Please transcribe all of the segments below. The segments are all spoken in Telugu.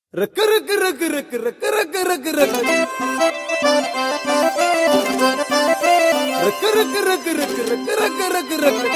రక రక రక రక రక రక రక రక రక రక రక రక రక రక రక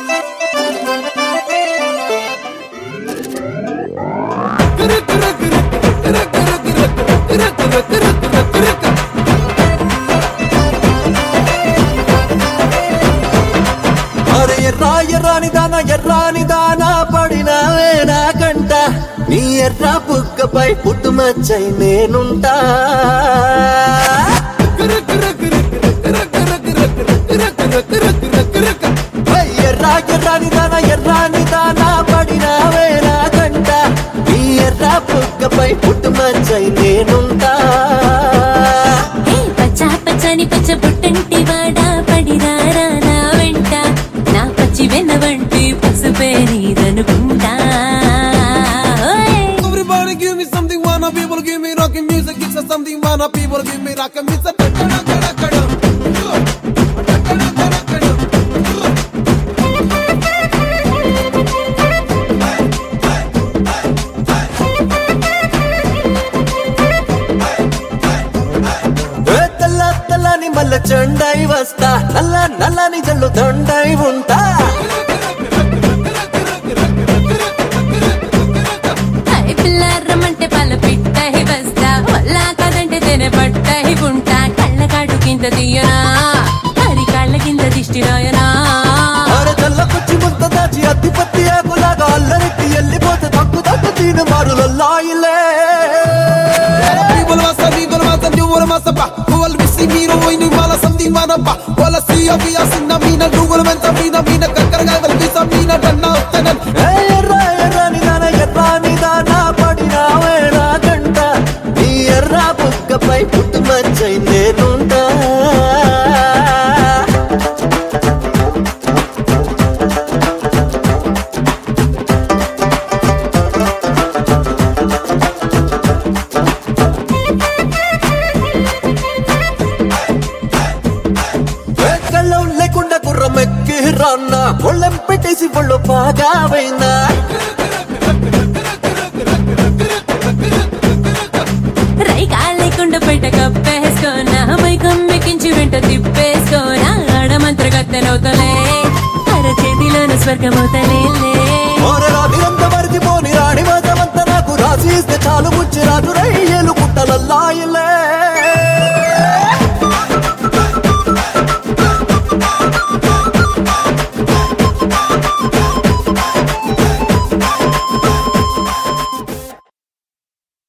ఎర్రాని దానా పడినావే నా కంట నీ ఎర్ర బుగ్గపై పుట్టుమచ్చై నేనుంటా ఎర్రాని దానా పడినావే నా కంట నీ ఎర్ర బుగ్గపై పుట్టుమచ్చై నేనుంటా పచ్చా పచ్చని పచ్చ పుట్టంటి వాడా పడిరారా నా వెంట నా పచ్చి వెనవంటి పసుపే నీదనుకుంటా. Everybody give me something, wanna people give me rockin' music, it's a something, wanna people give me rockin' music. తెల్లని మల్ల చెండై వస్తా నల్లని జల్లు దండై ఉంటా పిల్లరమంటే పాల పిట్టై వస్తా వల్లా కాదంటే తెనే పట్టై ఉంటా కళ్ళ కాడు కింద తీయనా హరి కాళ్ళ కింద దిష్టి రాయనా చల్లకొచ్చి ముంత దాచి అద్దిపత్తి ఆకులాగా అల్లరెత్తి వెళ్ళిపోతే తక్కు తీను మారులల్లాయిలే ఎర్రాని దానా పడినావే నా కంట నీ ఎర్ర బుగ్గపై పుట్టుమచ్చై నేనుంటా లేకుండా గుర్రమెక్కి రాన్నా ఒళ్ళెం పెట్టేసి ఒళ్ళు బాగావైనా రైకా లేకుండా బయట కప్పేసుకోనా మైకం మెక్కించి వెంట తిప్పేసుకోనా ఆడమంత్ర గత్తెనవుతలే అర చేతిలోన స్వర్గమవుతలే రాత్రిరంతా మరిచిపోని రాణి మాసమంతా నాకు రాసి ఇస్తే చాలు ముచ్చి రాజు రయ్యలు కుట్టలల్లాయిలే